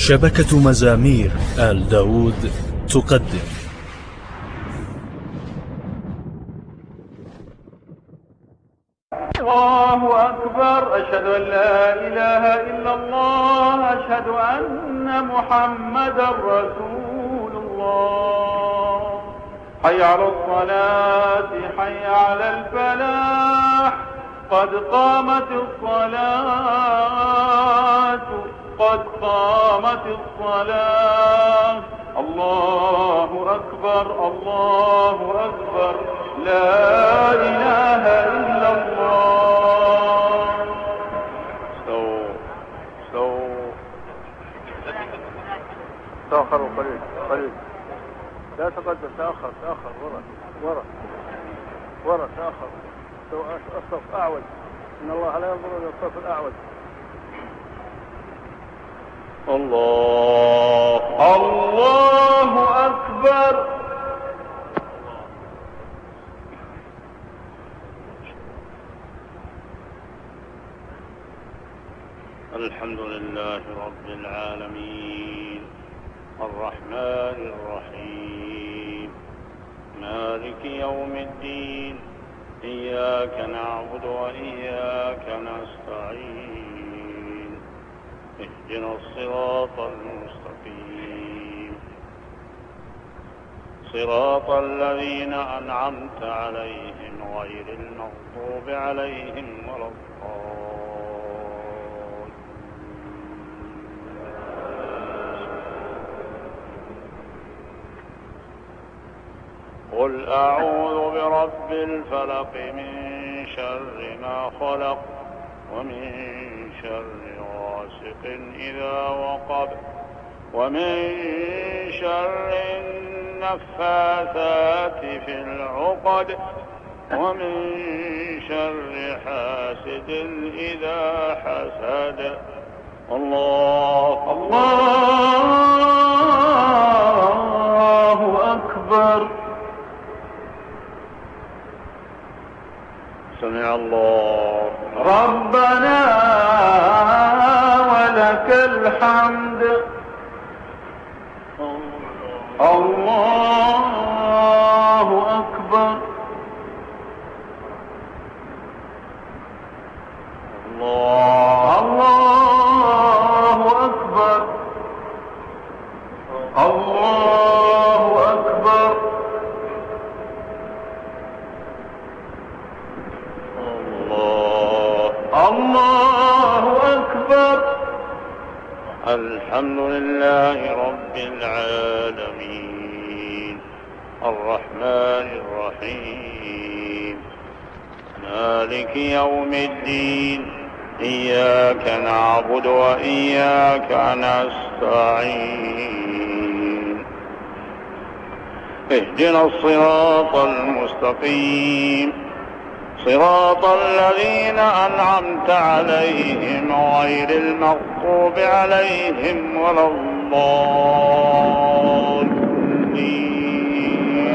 شبكة مزامير آل داود تقدم. الله أكبر، أشهد أن لا إله إلا الله، أشهد أن محمدا رسول الله. حي على الصلاة، حي على الفلاح، قد قامت الصلاة، قد قامت الصلاة. الله أكبر، الله أكبر، لا إله إلا الله. استووا تأخروا قليل لا تقدم، تأخر ورا تأخر. الصف أعوج، إن الله لا ينظر إلى الصف الأعوج. الله أكبر. الحمد لله رب العالمين، الرحمن الرحيم، مالك يوم الدين، إياك نعبد وإياك نستعين، اهدنا الصراط المستقيم، صراط الذين أنعمت عليهم غير المغضوب عليهم ولا الضالين. قل أعوذ برب الفلق من شر ما خلق، ومن شر غاسق إذا وقب، ومن شر النفاثات في العقد، ومن شر حاسد إذا حسد. الله أكبر. سمع الله ربنا ولك الحمد. الله أكبر. الله أكبر. الله أكبر. الله أكبر. الحمد لله رب العالمين، الرحمن الرحيم، مالك يوم الدين، إياك نعبد وإياك نستعين، اهدنا الصراط المستقيم، صراط الذين أنعمت عليهم غير المغضوب عليهم ولا الضالين.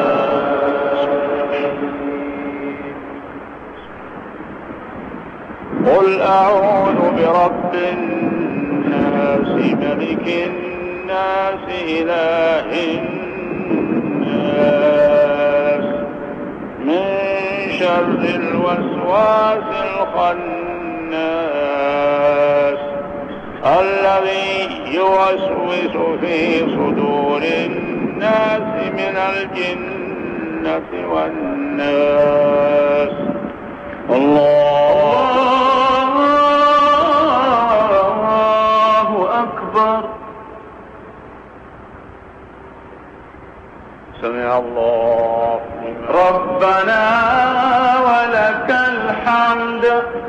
قل أعوذ برب الناس، ملك الناس، إله الناس، من شر الوسواس الخناس، الذي يوسوس في صدور الناس من الجنة والناس. الله أكبر. سمع الله ربنا ولك الحمد.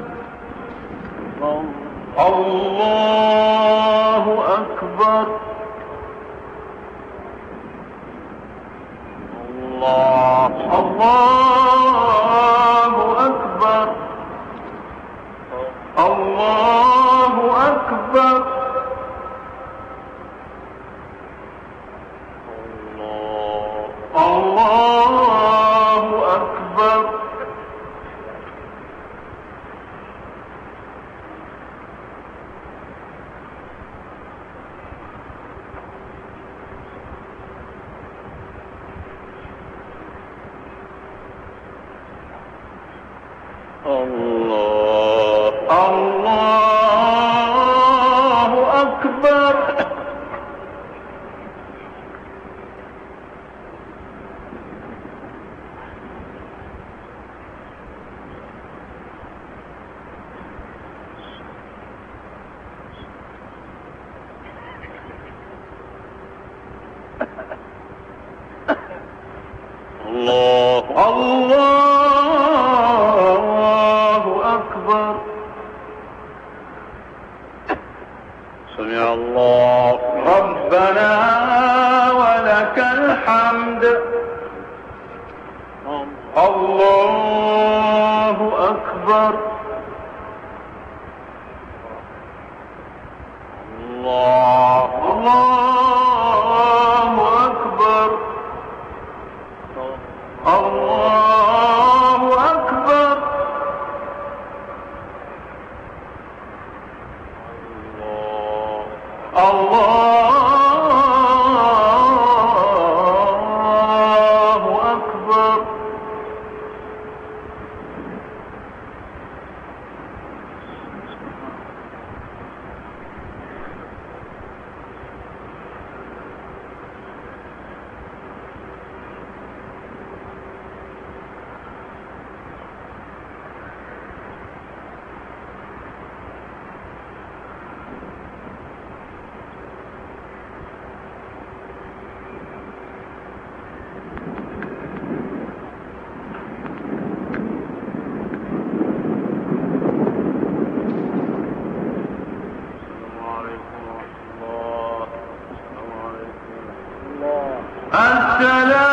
الله أكبر. الله أكبر. الله أكبر. الله أكبر. الله الله أكبر. الله الله أكبر. سمع الله ربنا ولك الحمد. الله أكبر. الله الله أكبر. الله أكبر. الله أكبر. السلام